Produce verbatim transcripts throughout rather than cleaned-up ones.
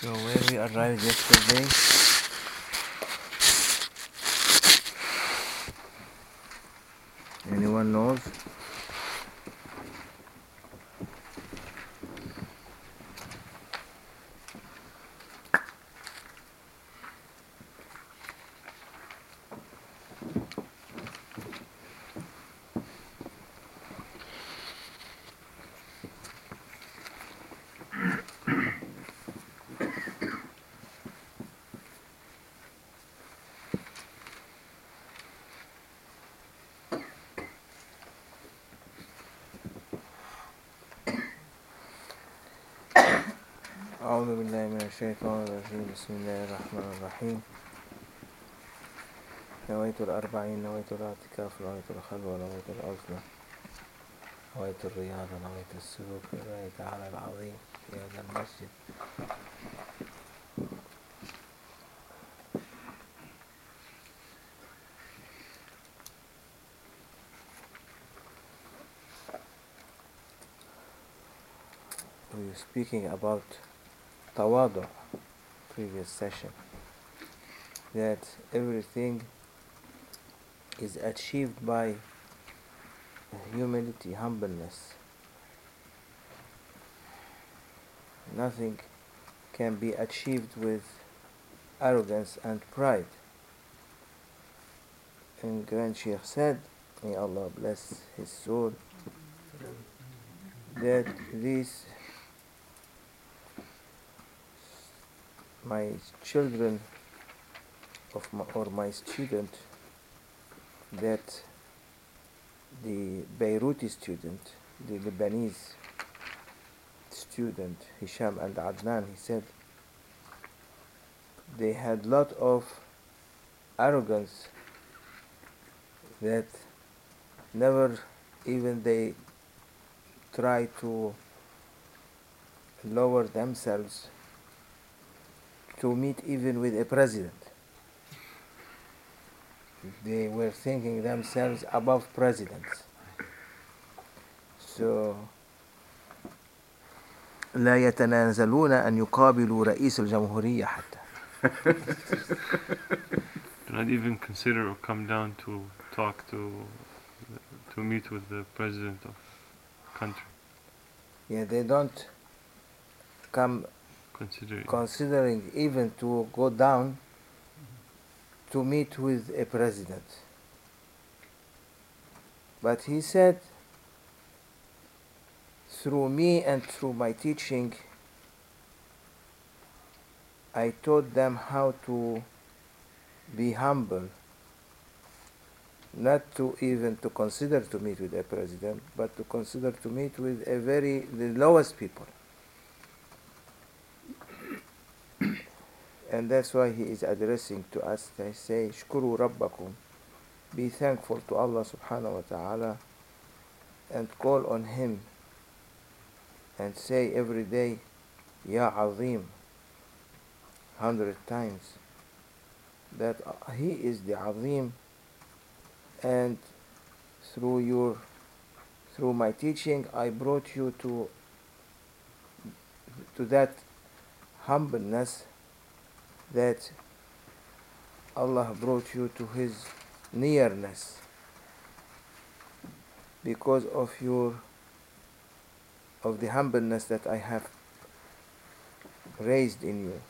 So where we arrived yesterday, anyone knows? أعوذ بالله من الشيطان الرجيم بسم الله الرحمن الرحيم نويت الأربعين نويت الاعتكاف نويت الخلوة نويت العزلة نويت الرياضة نويت السلوك لله تعالى العظيم في هذا المسجد. We were speaking about tawadu previous session, that everything is achieved by humility, humbleness. Nothing can be achieved with arrogance and pride. And Grand Sheikh said, may Allah bless his soul, that these my children of my, or my student, that the Beiruti student, the Lebanese student, Hisham and Adnan, he said they had lot of arrogance, that never even they try to lower themselves to meet even with a president. They were thinking themselves above presidents. So لا يتنازلون أن يقابلوا رئيس الجمهورية حتى. Do not even consider or come down to talk to to meet with the president of the country. Yeah, they don't come Considering. considering even to go down to meet with a president. But he said, through me and through my teaching, I taught them how to be humble, not to even to consider to meet with a president, but to consider to meet with a very, the lowest people. And that's why he is addressing to us. They say, "Shkuru Rabbakum," be thankful to Allah subhanahu wa ta'ala, and call on Him, and say every day, Ya Azim, hundred times, that He is the Azim, and through your, through my teaching, I brought you to, to that humbleness, that Allah brought you to His nearness because of your, of the humbleness that I have raised in you.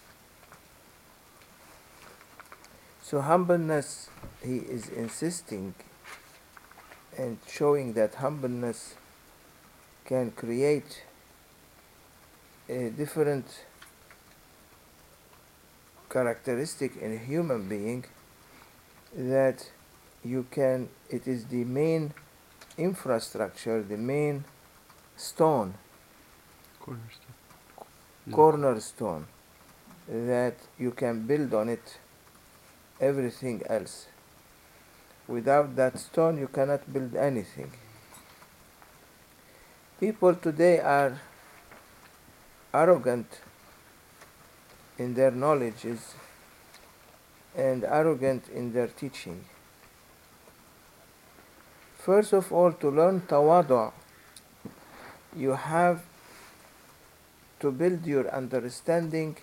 So humbleness, he is insisting and showing that humbleness can create a different characteristic in a human being, that you can, it is the main infrastructure, the main stone, Cornerstone. cornerstone, that you can build on it everything else. Without that stone, you cannot build anything. People today are arrogant in their knowledges and arrogant in their teaching. First of all, to learn tawadu, you have to build your understanding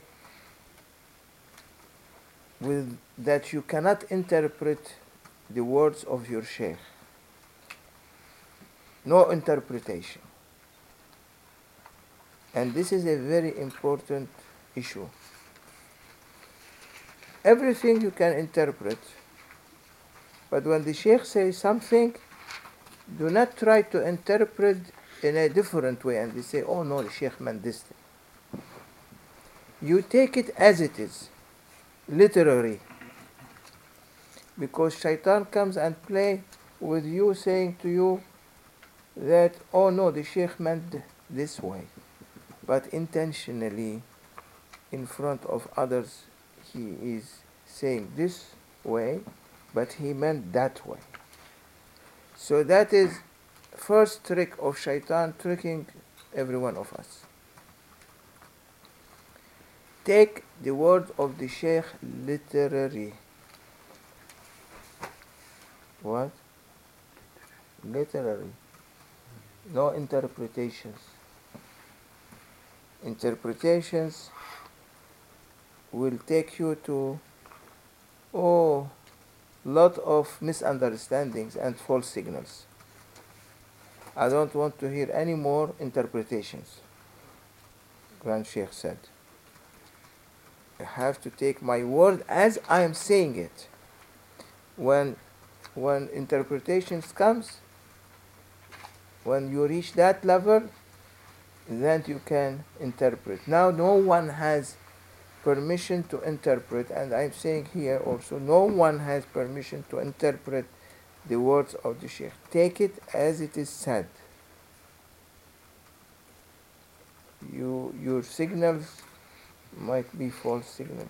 with that you cannot interpret the words of your sheikh. No interpretation. And this is a very important issue. Everything you can interpret, but when the sheikh says something, do not try to interpret in a different way and they say, oh no, the sheikh meant this. You take it as it is, literally. Because shaitan comes and play with you, saying to you that, oh no, the sheikh meant this way. But intentionally, in front of others, he is saying this way, but he meant that way. So that is first trick of shaitan, tricking every one of us. Take the word of the sheikh literally. What? Literally. No interpretations. Interpretations will take you to oh lot of misunderstandings and false signals. I don't want to hear any more interpretations, Grand Sheikh said. I have to take my word as I am saying it. When when interpretations comes, when you reach that level, then you can interpret. Now no one has permission to interpret, and I'm saying here also, no one has permission to interpret the words of the sheikh. Take it as it is said. You, your signals might be false signals.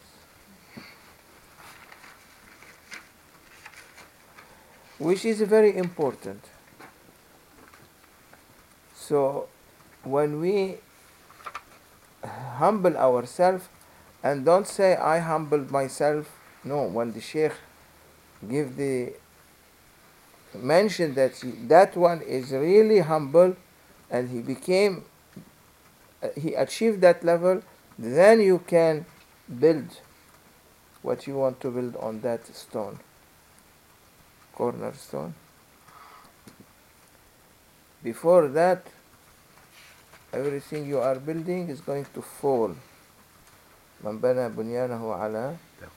Which is very important. So when we humble ourselves, and don't say I humbled myself. No, when the sheikh give the mention that he, that one is really humble, and he became, uh, he achieved that level, then you can build what you want to build on that stone, cornerstone. Before that, everything you are building is going to fall. من بنى بنيانه على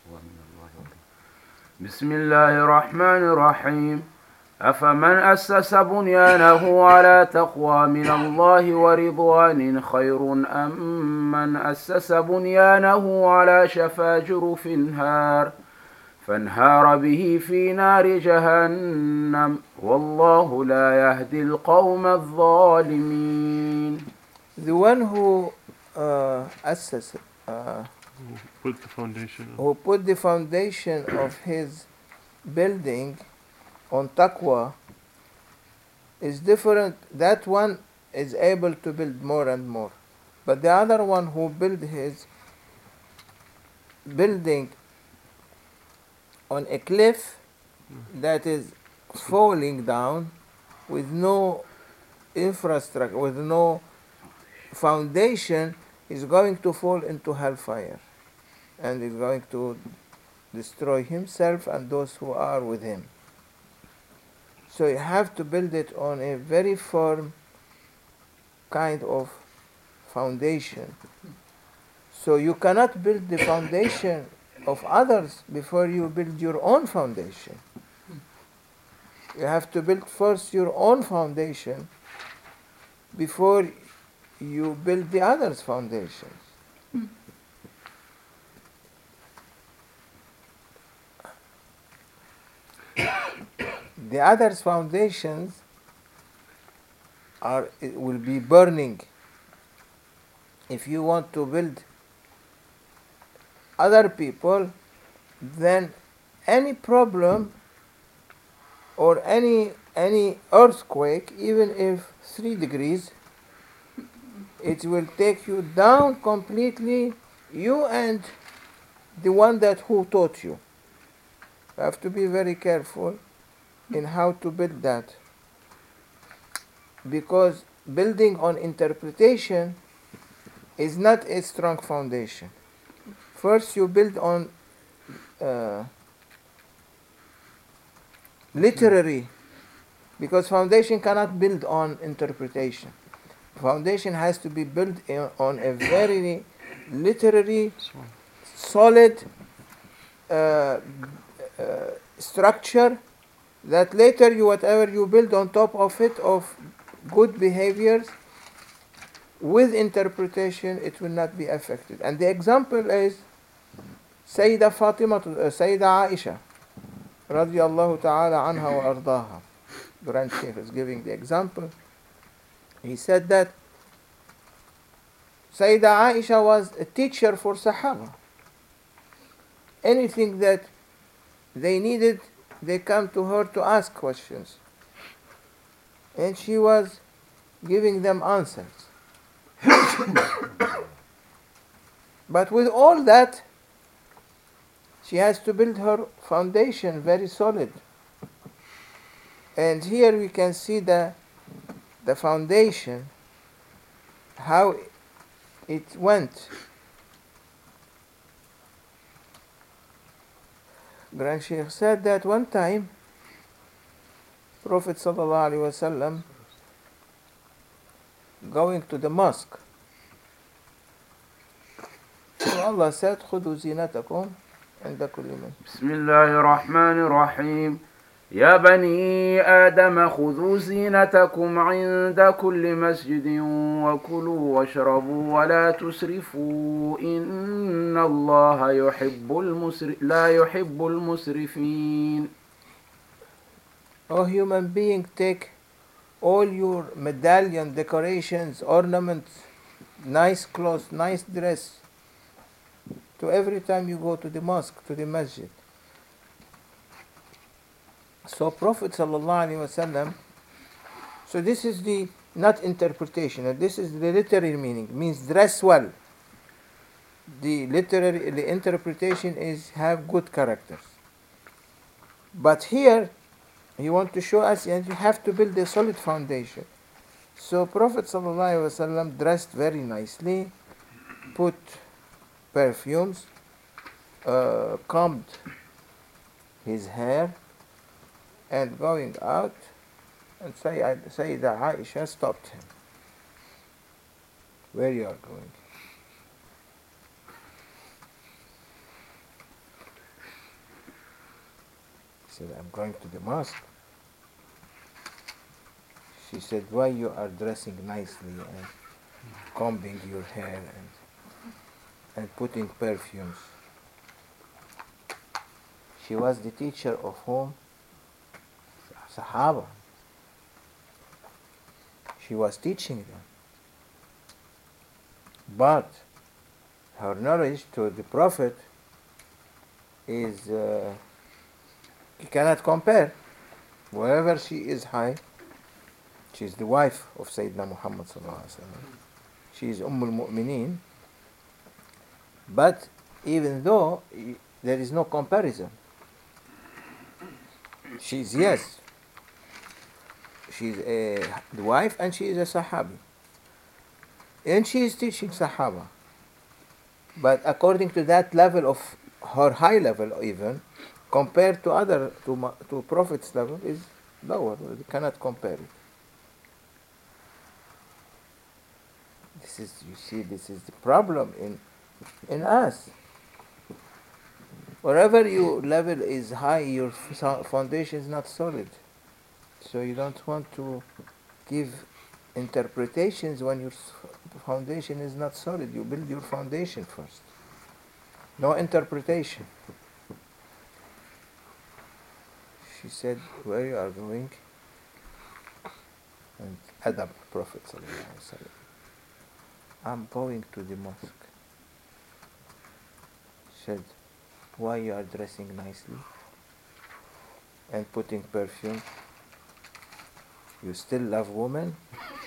بسم الله الرحمن الرحيم أفمن أسس بنيانه على تقوى من الله ورضوان خير أم من أسس بنيانه على شفا جرف هار فانهار به في نار جهنم والله لا يهدي القوم الظالمين. The one who uh, assessed uh, who put the foundation who put the foundation of his building on taqwa is different. That one is able to build more and more, but the other one who built his building on a cliff that is falling down with no infrastructure, with no foundation, is going to fall into hellfire and is going to destroy himself and those who are with him. So you have to build it on a very firm kind of foundation. So you cannot build the foundation of others before you build your own foundation. You have to build first your own foundation before you build the others' foundations. The others' foundations are it will be burning. If you want to build other people, then any problem or any any earthquake, even if three degrees, it will take you down completely, you and the one that who taught you. You have to be very careful in how to build that, because building on interpretation is not a strong foundation. First, you build on uh, literary, because foundation cannot build on interpretation. Foundation has to be built in, on a very literary, solid uh, uh, structure, that later you whatever you build on top of it of good behaviors with interpretation, it will not be affected. And the example is Sayyida Fatima, uh, Sayyida Aisha radiyallahu ta'ala anha wa ardaha. Grand Sheikh is giving the example. He said that Sayyida Aisha was a teacher for Sahaba. Anything that they needed, they come to her to ask questions. And she was giving them answers. But with all that, she has to build her foundation very solid. And here we can see the, the foundation, how it went. Grand Sheikh said that one time, Prophet sallallahu alaihi wasallam going to the mosque. So Allah said, خُذُوا زِينَتَكُمْ عِنْدَ كُلِّ مَسْجِدٍ. بسم الله الرحمن الرحيم. يا بني آدم خذوا زينتكم عند كل مسجد وكلوا واشربوا ولا تسرفوا إن الله يحب المسر... لا يحب المسرفين. O human being, take all your medallion, decorations, ornaments, nice clothes, nice dress, to every time you go to the mosque, to the masjid. So Prophet sallallahu alaihi wasallam, so this is the not interpretation, and this is the literary meaning, means dress well. The literary, the interpretation is have good characters. But here, he want to show us, and you have to build a solid foundation. So Prophet sallallahu alaihi wasallam dressed very nicely, put perfumes, uh, combed his hair, and going out, and say, Sayyida Aisha stopped him. Where you are going? He said, I'm going to the mosque. She said, why you are dressing nicely and combing your hair and, and putting perfumes? She was the teacher of whom? Sahaba. She was teaching them. But her knowledge to the Prophet is, uh, you cannot compare. Wherever she is high, she is the wife of Sayyidina Muhammad sallallahu alaihi wasallam. She is Umm al-Mu'mineen. But even though there is no comparison, she is, yes, she's a the wife and she is a Sahabi. And she is teaching Sahaba. But according to that level of her high level even, compared to other, to, to Prophet's level, is lower. You cannot compare it. This is, you see, this is the problem in, in us. Wherever your level is high, your foundation is not solid. So you don't want to give interpretations when your foundation is not solid. You build your foundation first. No interpretation. She said, where you are going? And Adab, Prophet sallallahu alaihi wasallam. I'm going to the mosque. Said, why you are dressing nicely and putting perfume? You still love women?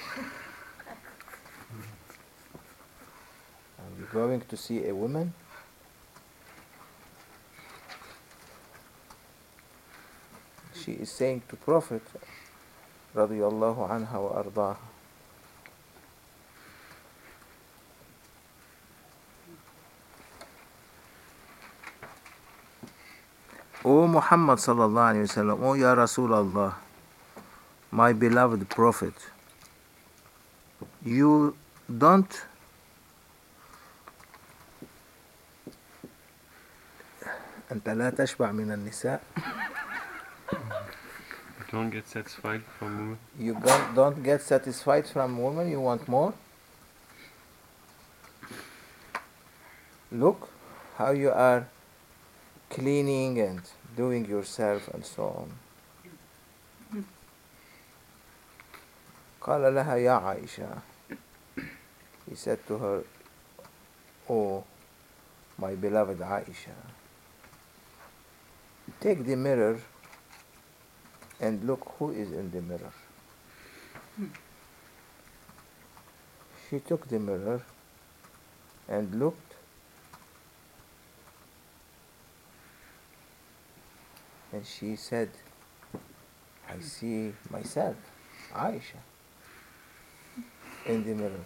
Are you going to see a woman? She is saying to Prophet radiyallahu anha wa ardaha. O Muhammad sallallahu alayhi wa sallam, O Ya Rasulullah, my beloved Prophet, you don't أنت لا تشبع من النساء. Don't get satisfied from women. You don't, don't get satisfied from women, you want more? Look how you are cleaning and doing yourself and so on. قال لها يا عائشة. He said to her, Oh, my beloved Aisha, take the mirror and look who is in the mirror. She took the mirror and looked, and she said, I see myself, Aisha, in the mirror.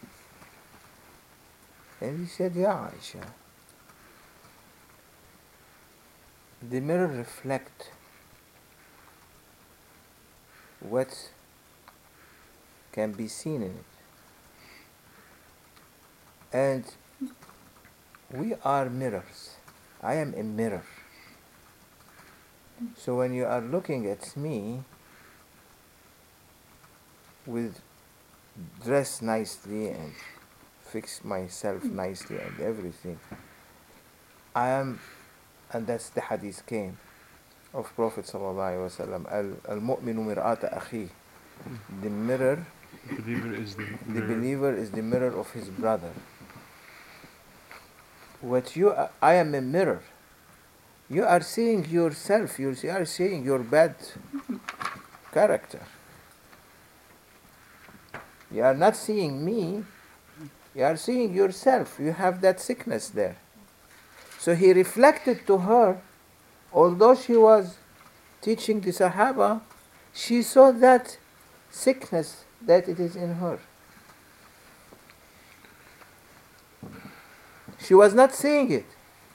And he said, Ya Aisha, the mirror reflects what can be seen in it. And we are mirrors. I am a mirror. So when you are looking at me with dress nicely and fix myself nicely and everything, I am, and that's the hadith came of Prophet sallallahu alaihi wasallam, al-mu'minu mir'ata akhi. The mirror, The believer is the the mirror. believer is the mirror of his brother. What you are, I am a mirror. You are seeing yourself. You are seeing your bad character. You are not seeing me. You are seeing yourself. You have that sickness there. So he reflected to her, although she was teaching the Sahaba, she saw that sickness that it is in her. She was not seeing it.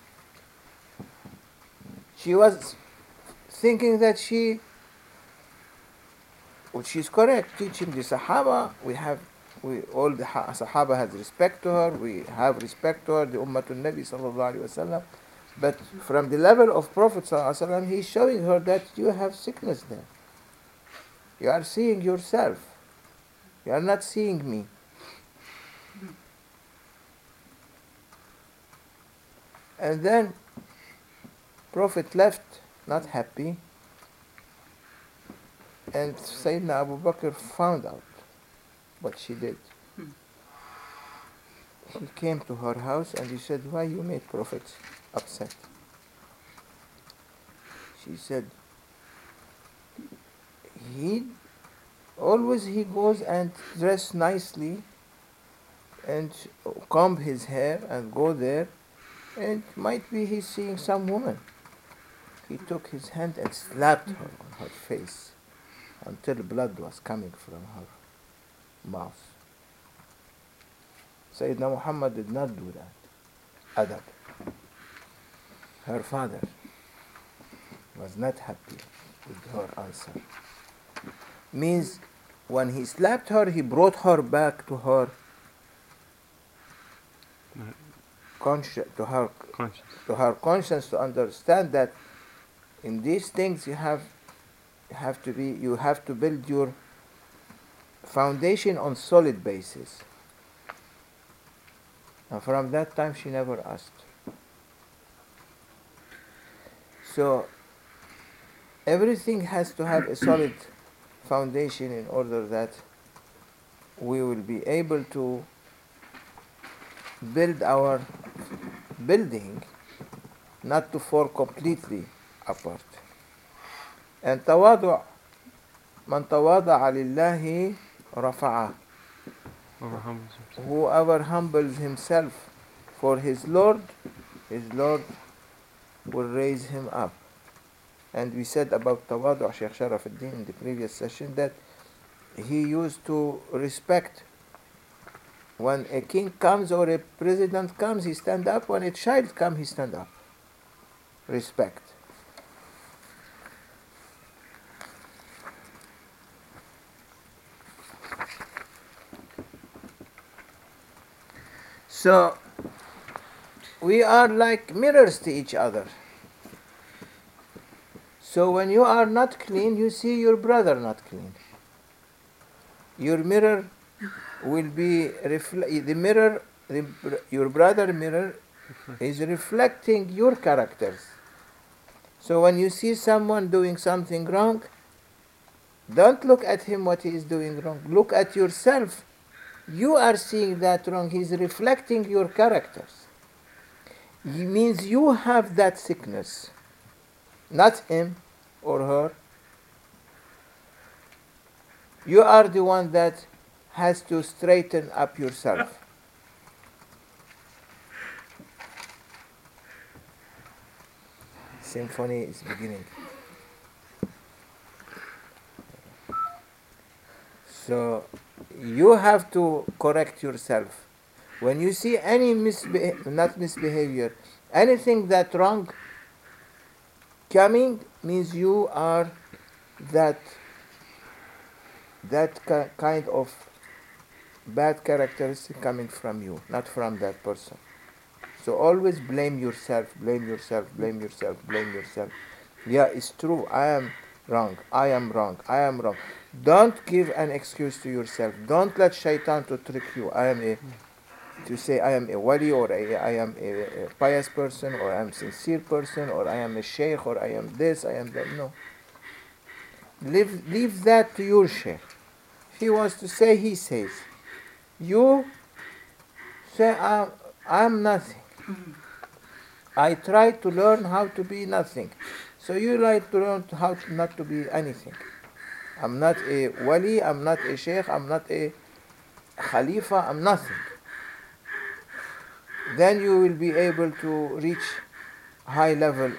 She was thinking that she, well, she's correct, teaching the Sahaba. We have, we all the Sahaba has respect to her. We have respect to her, the Ummatul Nabi sallallahu alaihi wasallam. But from the level of Prophet sallallahu alaihi wasallam, he's showing her that you have sickness there. You are seeing yourself. You are not seeing me. And then Prophet left, not happy, and Sayyidina Abu Bakr found out what she did. He came to her house and he said, why you made Prophet upset? She said, he always he goes and dress nicely and comb his hair and go there, and might be he's seeing some woman. He took his hand and slapped her on her face until blood was coming from her mouth. Sayyidina Muhammad did not do that. Adab. Her father was not happy with her answer. Means when he slapped her, he brought her back to her conscience, to her Conscious. to her conscience, to understand that in these things you have you have to be you have to build your foundation on solid basis. And from that time she never asked. So everything has to have a solid foundation in order that we will be able to build our building, not to fall completely apart. And tawadu' man tawada'a lillahi rafa'ah. Whoever humbles himself. Whoever humbles himself for his Lord, his Lord will raise him up. And we said about tawadu' Shaykh Sharafuddin in the previous session that he used to respect. When a king comes or a president comes, he stand up. When a child comes, he stand up. Respect. So we are like mirrors to each other. So when you are not clean, you see your brother not clean. Your mirror will be refle- the mirror, the, your brother mirror is reflecting your characters. So when you see someone doing something wrong, don't look at him what he is doing wrong. Look at yourself. You are seeing that wrong. He's reflecting your characters. It means you have that sickness, not him or her. You are the one that has to straighten up yourself. Symphony is beginning. So you have to correct yourself. When you see any misbehavior, not misbehavior, anything that wrong coming, means you are that that ki- kind of bad characteristic coming from you, not from that person. So always blame yourself, blame yourself, blame yourself, blame yourself. Yeah, it's true. I am wrong. I am wrong. I am wrong. Don't give an excuse to yourself. Don't let shaitan to trick you. I am a to say I am a wali, or a, I am a, a pious person, or I am a sincere person, or I am a sheikh, or I am this, I am that. No. Leave, leave that to your sheikh. If he wants to say, he says. You say, I am nothing. I try to learn how to be nothing. So you like to learn how to not to be anything. I'm not a wali, I'm not a sheikh, I'm not a khalifa, I'm nothing. Then you will be able to reach high level.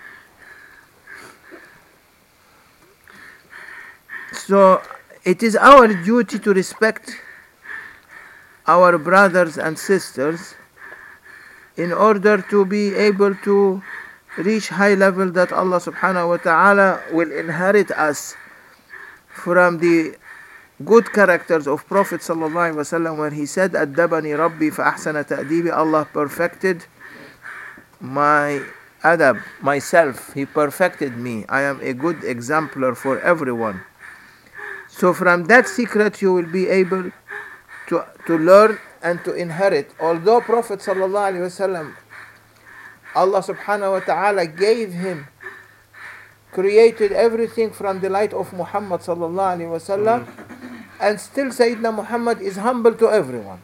So it is our duty to respect our brothers and sisters in order to be able to reach high level that Allah subhanahu wa ta'ala will inherit us from the good characters of Prophet sallallahu alaihi wasallam, when he said, "Addabani Rabbi fa ahsana ta'dibi." Allah perfected my adab, myself. He perfected me. I am a good exemplar for everyone. So from that secret you will be able to to learn and to inherit. Although Prophet sallallahu alaihi wasallam, Allah subhanahu wa ta'ala gave him, created everything from the light of Muhammad sallallahu alaihi wasallam, and still Sayyidina Muhammad is humble to everyone.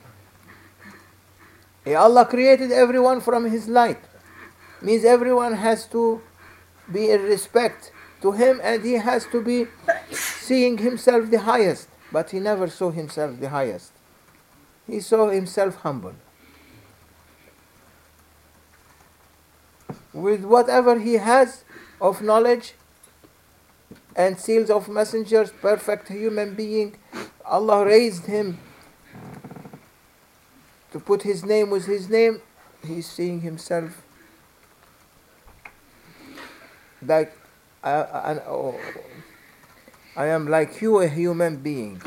Allah created everyone from his light. Means everyone has to be in respect to him, and he has to be seeing himself the highest. But he never saw himself the highest. He saw himself humble. With whatever he has of knowledge and seals of messengers, perfect human being, Allah raised him to put his name with his name. He's seeing himself like I, I, oh, I am like you, a human being.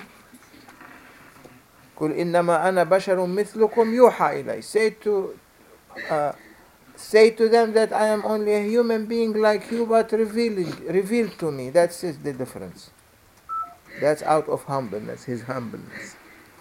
قل إنما أنا بشر مثلكم يوحى إلي. Say to uh, say to them that I am only a human being like you, but revealing revealed to me. That's the difference. That's out of humbleness, his humbleness.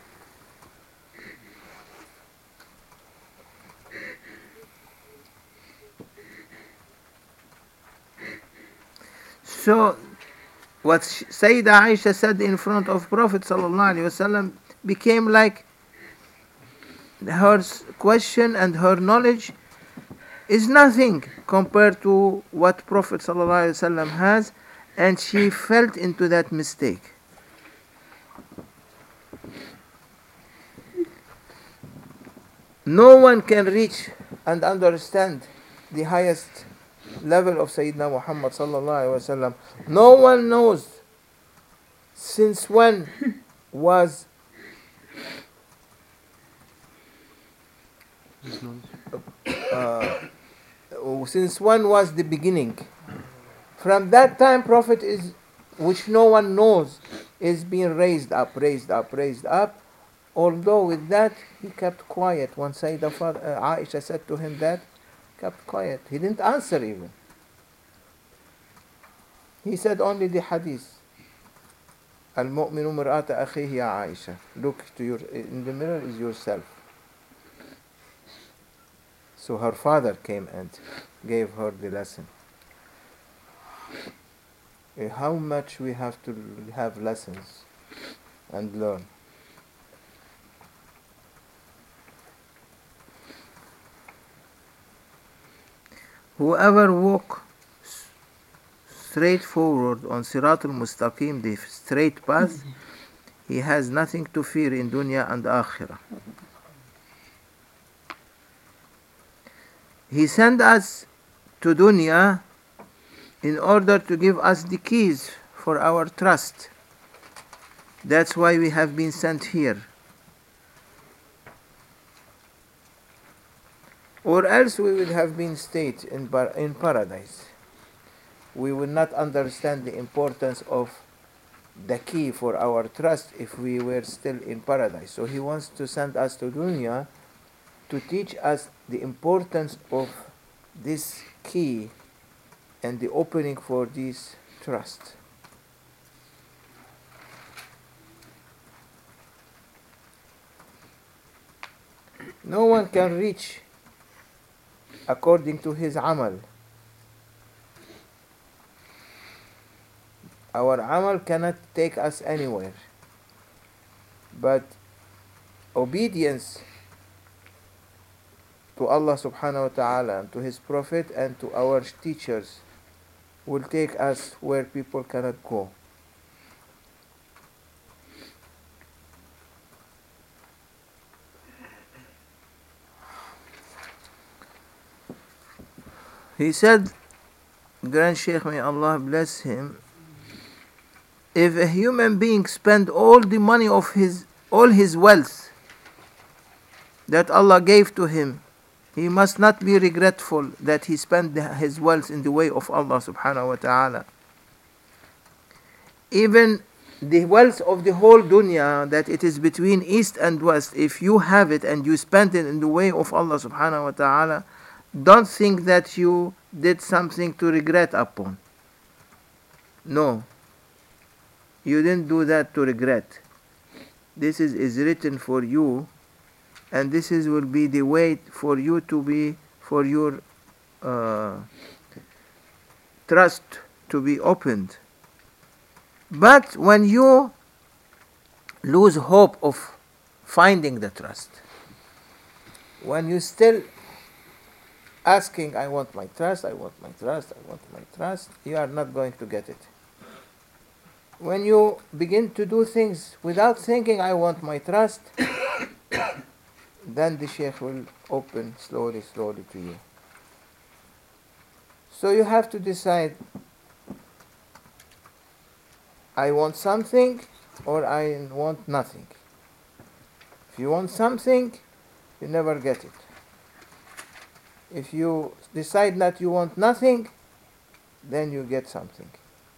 So what Sayyidah Aisha said in front of Prophet sallallahu alaihi wasallam became like her question, and her knowledge is nothing compared to what Prophet sallallahu alaihi wasallam has, and she fell into that mistake. No one can reach and understand the highest level of Sayyidina Muhammad sallallahu alaihi wasallam. No one knows since when was uh, since when was the beginning. From that time, Prophet is, which no one knows, is being raised up, raised up, raised up, although with that he kept quiet. When Sayyidah Fa- uh, Aisha said to him that, kept quiet. He didn't answer even. He said only the hadith. Al-mu'minu mir'ata akhihi ya Aisha. Look to your, in the mirror is yourself. So her father came and gave her the lesson. Uh, How much we have to have lessons and learn. Whoever walk s- straight forward on Sirat al-Mustaqim, the straight path, he has nothing to fear in dunya and akhirah. He sent us to dunya in order to give us the keys for our trust. That's why we have been sent here. Or else we would have been stayed in, par- in paradise. We would not understand the importance of the key for our trust if we were still in paradise. So he wants to send us to dunya to teach us the importance of this key and the opening for this trust. No one can reach according to his amal. Our amal cannot take us anywhere. But obedience to Allah subhanahu wa ta'ala and to His Prophet and to our teachers will take us where people cannot go. He said, Grand Sheikh, may Allah bless him, if a human being spend all the money of his, all his wealth that Allah gave to him, he must not be regretful that he spent the- his wealth in the way of Allah subhanahu wa ta'ala. Even the wealth of the whole dunya, that it is between east and west, if you have it and you spend it in the way of Allah subhanahu wa ta'ala, don't think that you did something to regret upon. No, you didn't do that to regret. This is, is written for you, and this is will be the way for you to be, for your uh, trust to be opened. But when you lose hope of finding the trust, when you still asking, I want my trust, I want my trust, I want my trust, you are not going to get it. When you begin to do things without thinking, I want my trust, then the Shaykh will open slowly, slowly to you. So you have to decide, I want something or I want nothing. If you want something, you never get it. If you decide that you want nothing, then you get something.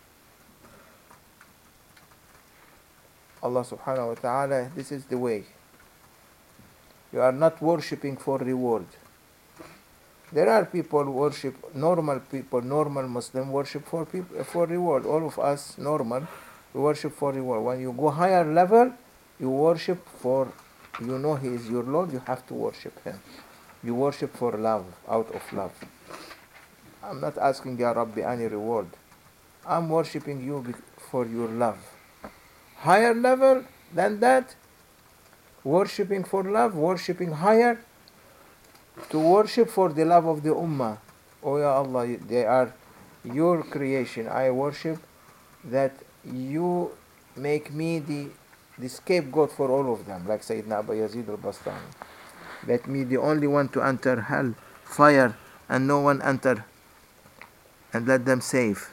Allah subhanahu wa ta'ala, this is the way. You are not worshipping for reward. There are people who worship, normal people, normal Muslim worship for people, for reward. All of us normal, we worship for reward. When you go higher level, you worship for, you know He is your Lord, you have to worship Him. You worship for love, out of love. I'm not asking Ya Rabbi any reward. I'm worshipping you bec- for your love. Higher level than that, worshipping for love, worshipping higher, to worship for the love of the Ummah. Oh Ya Allah, they are your creation. I worship that you make me the, the scapegoat for all of them, like Sayyidina Abu Yazid al-Bastami. Let me the only one to enter hell, fire, and no one enter, and let them save.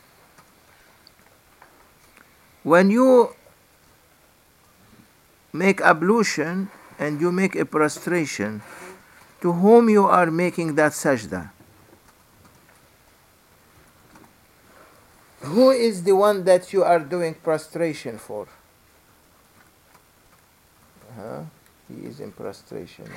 When you make ablution and you make a prostration, to whom you are making that sajda? Who is the one that you are doing prostration for? Huh? He is in prostration.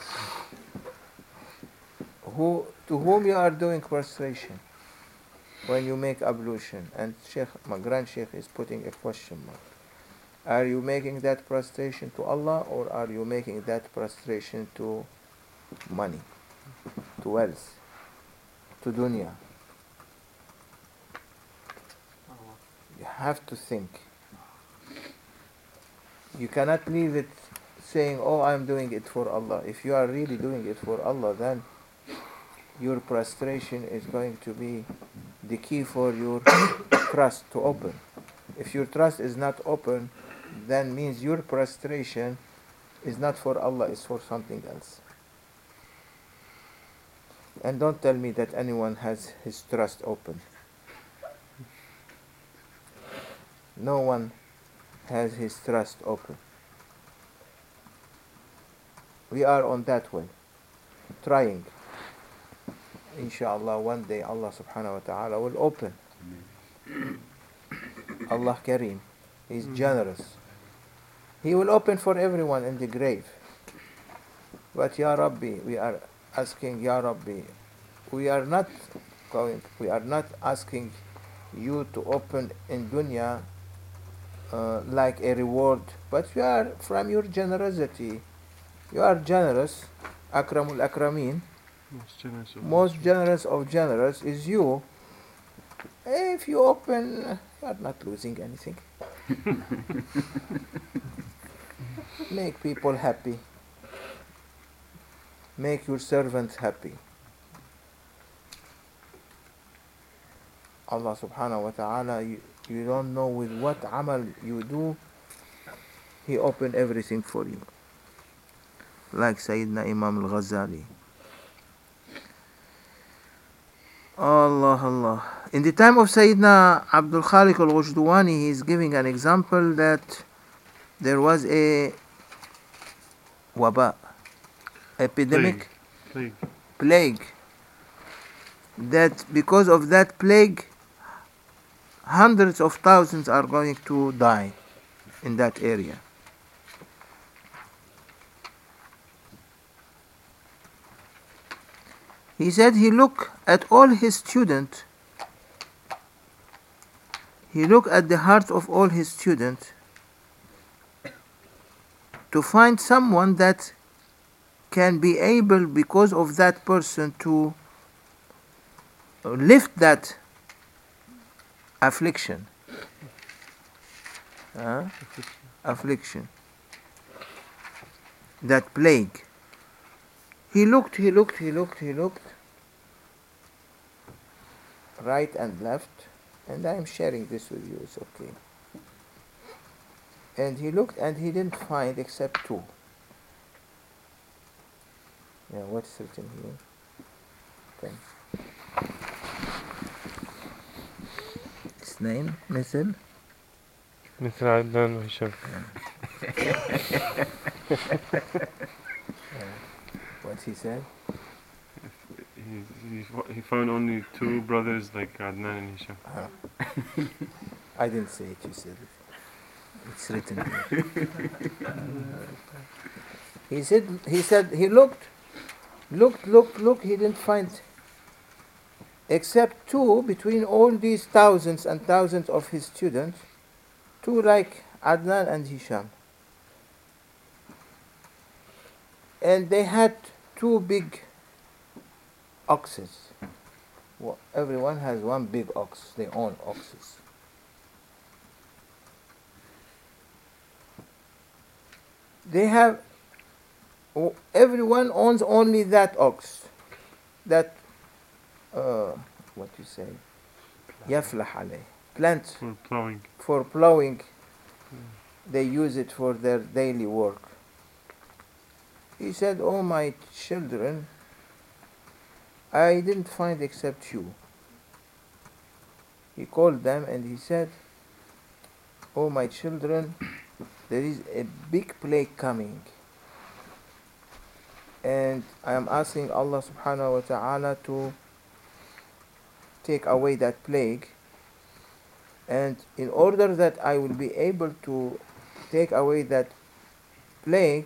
Who, to whom you are doing prostration when you make ablution? And Sheikh, my grand Sheikh is putting a question mark. Are you making that prostration to Allah, or are you making that prostration to money, to wealth, to dunya? You have to think. You cannot leave it saying, oh, I'm doing it for Allah. If you are really doing it for Allah, then your prostration is going to be the key for your trust to open. If your trust is not open, then means your prostration is not for Allah, it's for something else. And don't tell me that anyone has his trust open. No one has his trust open. We are on that way, trying. Inshallah, one day Allah subhanahu wa ta'ala will open. Allah Kareem, He is generous. He will open for everyone in the grave. But Ya Rabbi, we are asking, Ya Rabbi, we are not going, we are not asking you to open in dunya uh, like a reward, but we are from your generosity. You are generous, Akramul Akrameen. Most generous of Most generous of generous is you. If you open, you are not losing anything. Make people happy. Make your servants happy. Allah subhanahu wa ta'ala, you, you don't know with what amal you do, He opened everything for you. Like Sayyidina Imam al-Ghazali. Allah, Allah. In the time of Sayyidina Abdul Khaliq al-Ghujdwani, he is giving an example that there was a waba, epidemic, plague. plague, that because of that plague, hundreds of thousands are going to die in that area. He said he looked at all his students, he looked at the heart of all his students to find someone that can be able, because of that person, to lift that affliction. Uh, affliction. That plague. He looked, he looked, he looked, he looked, right and left, and I am sharing this with you, it's okay. And he looked and he didn't find except two. Yeah, what's written here? Okay. His name, Mithil? مثل عدنان وهشام. What he said? He, he, fo- he found only two brothers like Adnan and Hisham. Uh-huh. I didn't say it, you said it. It's written here. He said, he said, he looked, looked, looked, looked, he didn't find except two between all these thousands and thousands of his students, two like Adnan and Hisham. And they had two big oxes. Well, everyone has one big ox, they own oxes. They have, oh, everyone owns only that ox, that, uh, what you say, yaflah alayh, plant For plowing. for plowing. They use it for their daily work. He said, oh my children, I didn't find except you. He called them and he said, oh my children, there is a big plague coming. And I am asking Allah subhanahu wa ta'ala to take away that plague. And in order that I will be able to take away that plague,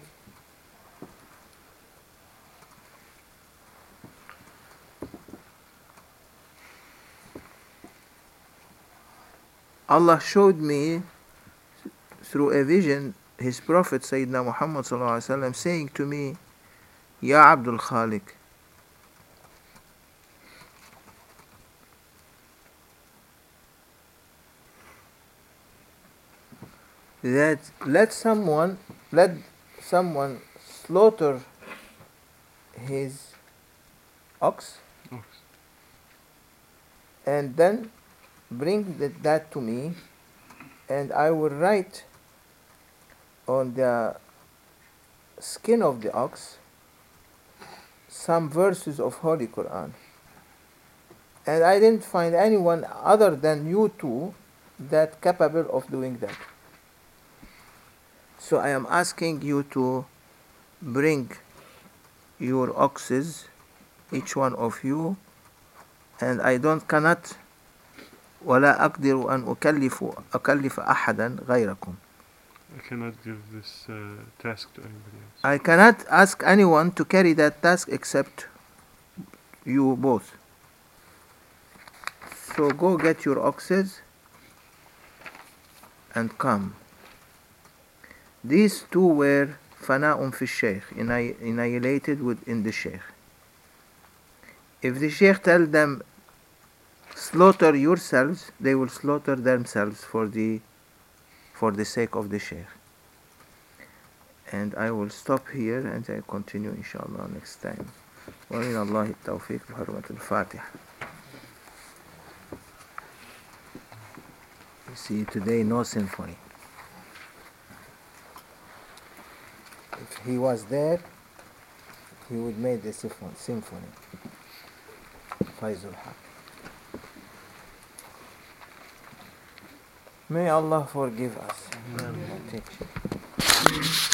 Allah showed me through a vision His Prophet Sayyidina Muhammad sallallahu alaihi wasallam saying to me, Ya Abdul Khaliq, that let someone let someone slaughter his ox Ox. and then bring that, that to me, and I will write on the skin of the ox some verses of Holy Quran. And I didn't find anyone other than you two that capable of doing that. So I am asking you to bring your oxes, each one of you, and I don't cannot ولا أقدر أن أكلف أكلف أحدا غيركم. I cannot give this uh, task to anybody else. I cannot ask anyone to carry that task except you both. So go get your oxes and come. These two were fana'un fi shaykh, annihilated within the shaykh. If the shaykh tell them, slaughter yourselves, they will slaughter themselves for the for the sake of the shaykh. And I will stop here and I continue inshallah next time. ومن الله التوفيق بحرمة الفاتحة. You see, today no symphony. If he was there, he would make the symphony. Faizul Haq. May Allah forgive us. Amen.